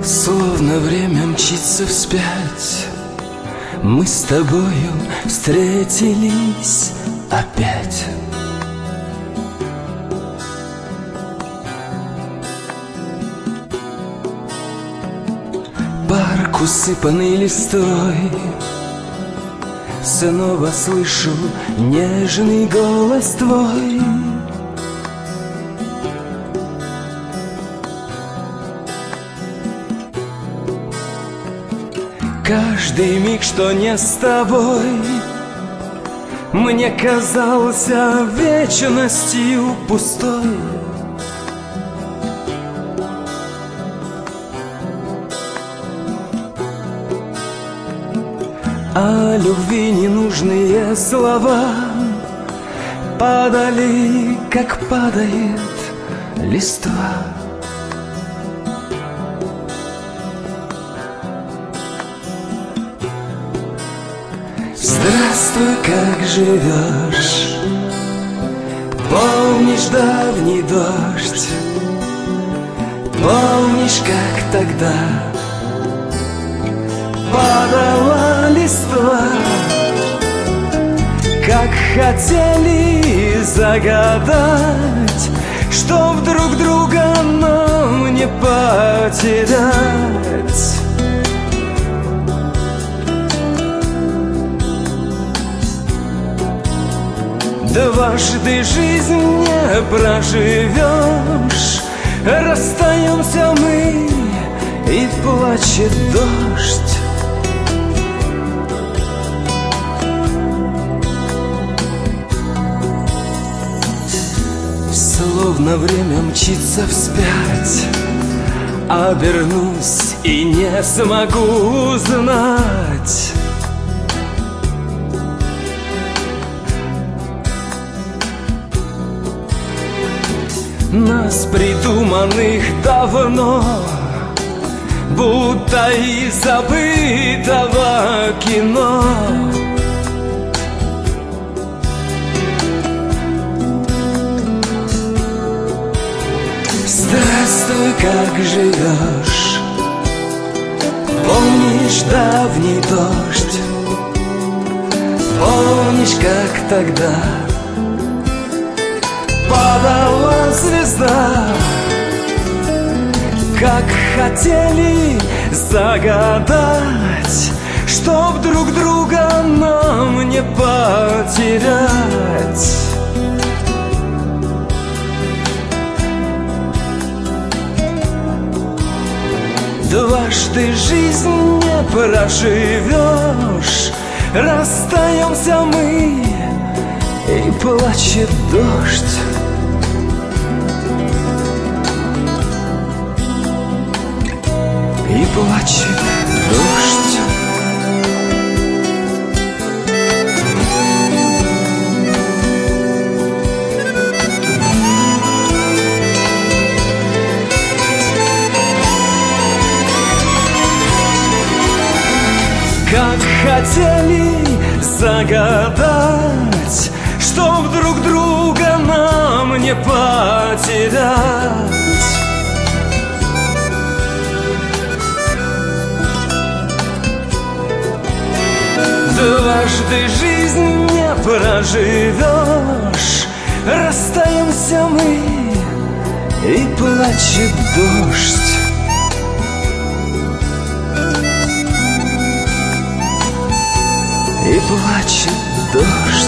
Словно время мчится вспять, мы с тобою встретились опять. Парк, усыпанный листвой, снова слышу нежный голос твой. Каждый миг, что не с тобой, мне казался вечностью пустой. А любви ненужные слова падали, как падает листва. Здравствуй, как живешь? Помнишь давний дождь? Помнишь, как тогда падала листва? Как хотели загадать, что вдруг друга нам не потерять. Дважды жизнь не проживешь, расстаемся мы, и плачет дождь. Словно время мчится вспять, обернусь и не смогу узнать. Нас, придуманных давно, будто из забытого кино. Здравствуй, как живешь? Помнишь давний дождь? Помнишь, как тогда падала звезда? Как хотели загадать, чтоб друг друга нам не потерять. Дважды жизнь не проживешь, расстаемся мы, и плачет дождь. И плачет дождь. Как хотели загадать, что друг друга нам не потерять. Дважды жизнь не проживешь, расстаемся мы, и плачет дождь. И плачет дождь.